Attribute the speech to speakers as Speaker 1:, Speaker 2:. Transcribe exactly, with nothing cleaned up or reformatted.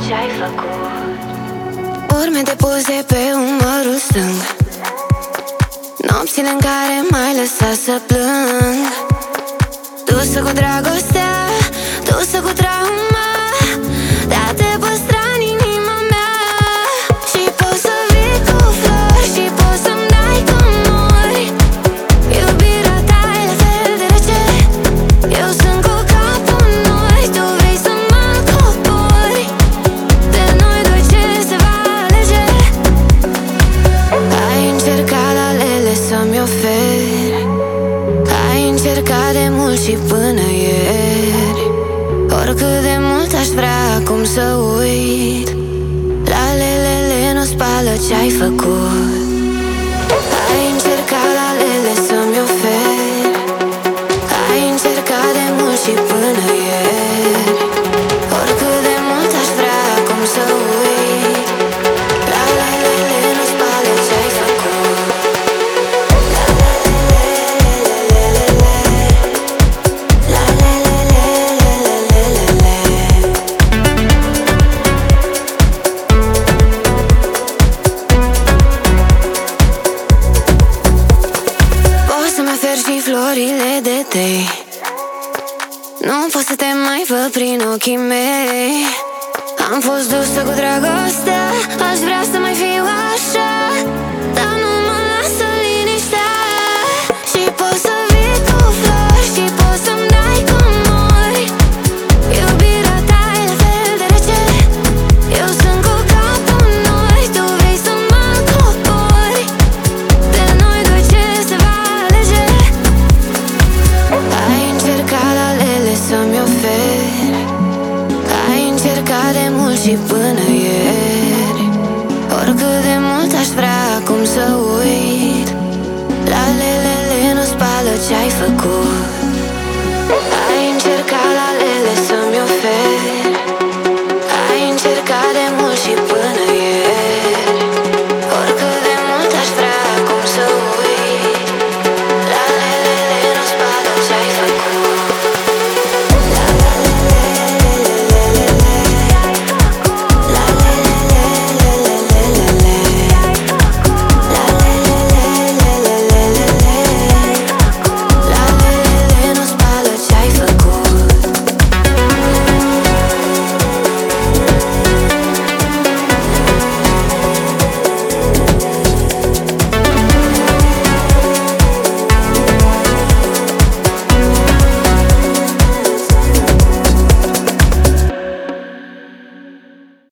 Speaker 1: ce-ai făcut.
Speaker 2: Urme de poze pe umărul stâng, nopțile în care m-ai lăsat să plâng. Dusă cu dragostea, dusă cu trauma, dar te păstra în inima mea. Și poți să vii cu flori și poți să-mi dai cu mori. Iubirea ta e la fel de rece, eu sunt cu capul în noi. Tu vrei să mă cobori, de noi doi ce se va alege? Ai încercat la lele să-mi oferi, ai încercat de mult și până ieri. Oricât de mult aș vrea acum să uit, la lelele nu spală ce-ai făcut. Ai încercat la lele să-mi oferi, ai încercat de mult și până ieri. Oricât de mult aș vrea acum să uit, la lelele nu spală ce-ai făcut. Poți să-mi oferi și florile de tei, nu pot să te mai văd prin ochii mei. Am fost dusă cu dragostea, aș vrea să mai fiu așa, dar nu mă lasă liniștea. Și poți să vii cu flori și poți să-mi dai cu mori. Iubirea ta e la fel de rece, eu sunt cu capul în noi. Tu vrei să mă cobori, de noi doi ce se va alege? Ai încercat la lele să-mi oferi, ai încercat de mult și până ieri. Oricât de mult aș vrea acum să uit, la lelele nu spală ce-ai făcut. Ai